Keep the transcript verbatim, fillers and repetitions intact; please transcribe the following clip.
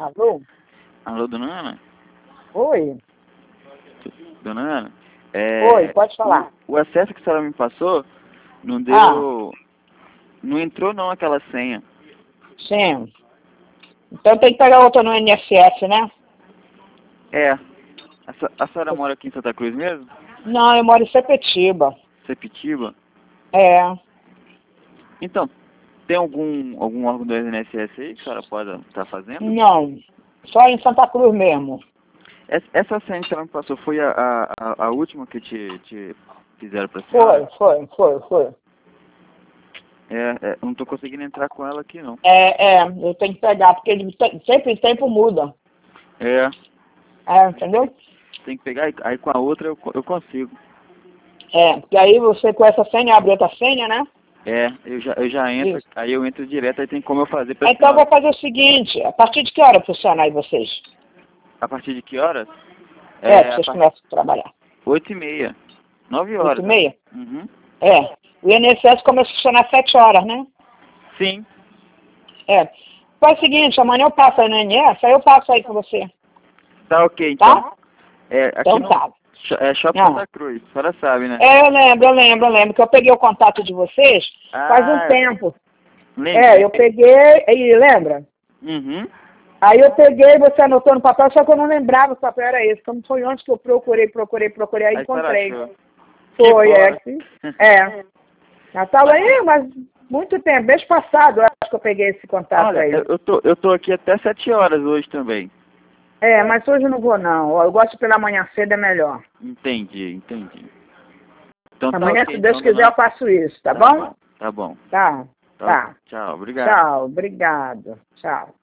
Alô? Alô, dona Ana? Oi. Dona Ana? É, Oi, pode falar. O, o acesso que a senhora me passou não deu... Ah. Não entrou não aquela senha. Sim. Então tem que pegar outra no I N S S, né? É. A, se- a senhora mora aqui em Santa Cruz mesmo? Não, eu moro em Sepetiba. Sepetiba? É. Então, tem algum, algum órgão do I N S S aí que a senhora pode estar fazendo? Não. Só em Santa Cruz mesmo. Essa, essa senha que a senhora me passou foi a, a, a- a última que te, te fizeram pra Foi, senhora? foi, foi, foi. É, é, não tô conseguindo entrar com ela aqui não. É, é, eu tenho que pegar, porque ele te- sempre o tempo muda. É, É, entendeu? tem que pegar, e- aí com a outra eu, co- eu consigo. É, porque aí você com essa senha abre outra senha, né? É, eu já, eu já entro, Isso. aí eu entro direto, aí tem como eu fazer pra Então eu senhora. vou fazer o seguinte, a partir de que hora funciona aí vocês? A partir de que horas? É, que É, a vocês par... começam a trabalhar. oito e meia. Nove Oito e horas, né? meia? Uhum. É. O I N S S começa a funcionar às sete horas, né? Sim. É. Faz o seguinte, amanhã eu passo aí no I N S, aí eu passo aí com você. Tá ok, então. Tá? É, aqui Então no tá. Sho- é Shopping Ah. Santa Cruz, a senhora sabe, né? É, eu lembro, eu lembro, eu lembro, que eu peguei o contato de vocês faz um Ah, tempo. lembra? É, eu peguei, e lembra? Uhum. Aí eu peguei, você anotou no papel, só que eu não lembrava que o papel era esse. Como foi ontem que eu procurei, procurei, procurei, aí Aí a senhora encontrei. achou. Que Foi, bom, é. né? que- É. Já tava aí, mas muito tempo. Mês passado, eu acho que eu peguei esse contato Olha, aí. eu eu tô, eu tô aqui até sete horas hoje também. É, mas hoje eu não vou não. Ó, eu gosto de pela manhã cedo, é melhor. Entendi, entendi. Então tá Amanhã, ok, se Deus então, quiser, dona... eu faço isso, tá Tá bom? bom, tá bom. Tá, Tá, tá. tchau, obrigado. Tchau, obrigado. Tchau.